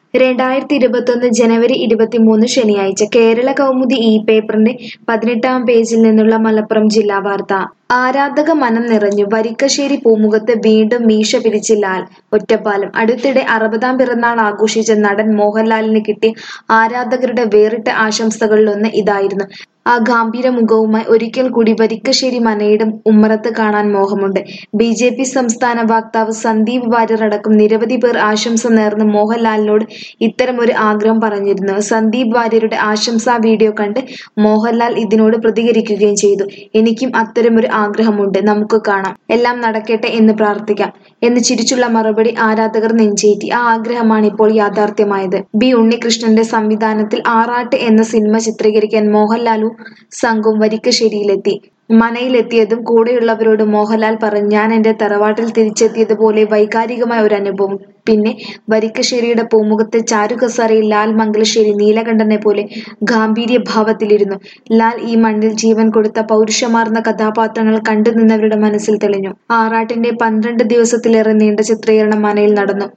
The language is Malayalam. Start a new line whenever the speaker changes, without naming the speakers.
2021 ജനുവരി 23 ശനിയാഴ്ച കേരള കൗമുദി പേപ്പറിന്റെ 18-ാം പേജിൽ നിന്നുള്ള മലപ്പുറം ജില്ലാ വാർത്ത. ആരാധക മനം നിറഞ്ഞു. വരിക്കശ്ശേരി പൂമുഖത്ത് വീണ്ടും മീശ പിരിച്ച് ലാൽ. ഒറ്റപ്പാലം. അടുത്തിടെ 60-ാം പിറന്നാൾ ആഘോഷിച്ച നടൻ മോഹൻലാലിന് കിട്ടിയ ആരാധകരുടെ വേറിട്ട ആശംസകളിലൊന്ന് ഇതായിരുന്നു. ആ ഗംഭീര മുഖവുമായി ഒരിക്കൽ കൂടി വരിക്കശ്ശേരി മനയുടെ ഉമ്മറത്ത് കാണാൻ മോഹമുണ്ട്. ബിജെപി സംസ്ഥാന വക്താവ് സന്ദീപ് വാര്യർ അടക്കം നിരവധി പേർ ആശംസ നേർന്ന് മോഹൻലാലിനോട് ഇത്തരമൊരു ആഗ്രഹം പറഞ്ഞിരുന്നു. സന്ദീപ് വാര്യരുടെ ആശംസാ വീഡിയോ കണ്ട് മോഹൻലാൽ ഇതിനോട് പ്രതികരിക്കുകയും ചെയ്തു. എനിക്കും അത്തരമൊരു ആഗ്രഹമുണ്ട്. നമുക്ക് കാണാം. എല്ലാം നടക്കട്ടെ എന്ന് പ്രാർത്ഥിക്കാം എന്ന് ചിരിച്ചുള്ള മറുപടി ആരാധകർ നെഞ്ചേറ്റി. ആ ആഗ്രഹമാണ് ഇപ്പോൾ യാഥാർത്ഥ്യമായത്. ബി ഉണ്ണികൃഷ്ണന്റെ സംവിധാനത്തിൽ ആറാട്ട് എന്ന സിനിമ ചിത്രീകരിക്കാൻ മോഹൻലാലും സംഘവും വരിക്കശ്ശേരിയിലെത്തി. മനയിലെത്തിയതും കൂടെയുള്ളവരോട് മോഹൻലാൽ പറഞ്ഞു, ഞാൻ എന്റെ തറവാട്ടിൽ തിരിച്ചെത്തിയതുപോലെ വൈകാരികമായ ഒരു അനുഭവം. പിന്നെ വരിക്കശ്ശേരിയുടെ പൂമുഖത്തെ ചാരുകസേരയിൽ ലാൽ മംഗലശ്ശേരി നീലകണ്ഠനെ പോലെ ഗാംഭീര്യഭാവത്തിലിരുന്നു. ലാൽ ഈ മണ്ണിൽ ജീവൻ കൊടുത്ത പൗരുഷമാർന്ന കഥാപാത്രങ്ങൾ കണ്ടുനിന്നവരുടെ മനസ്സിൽ തെളിഞ്ഞു. ആറാട്ടിന്റെ 12 ദിവസത്തിലേറെ നീണ്ട ചിത്രീകരണം മനയിൽ നടന്നു.